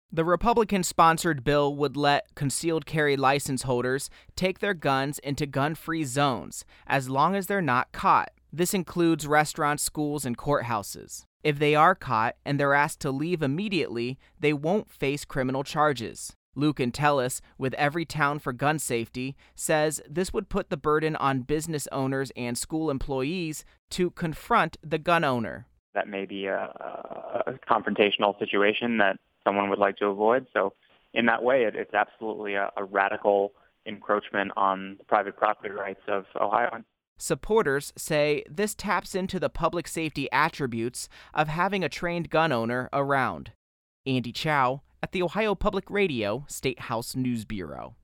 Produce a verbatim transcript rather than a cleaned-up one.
The Republican-sponsored bill would let concealed carry license holders take their guns into gun-free zones as long as they're not caught. This includes restaurants, schools, and courthouses. If they are caught and they're asked to leave immediately, they won't face criminal charges. Luke Intellis, with Everytown for Gun Safety, says this would put the burden on business owners and school employees to confront the gun owner. That may be a, a confrontational situation that someone would like to avoid. So in that way, it, it's absolutely a, a radical encroachment on the private property rights of Ohioans. Supporters say this taps into the public safety attributes of having a trained gun owner around. Andy Chow at the Ohio Public Radio State House News Bureau.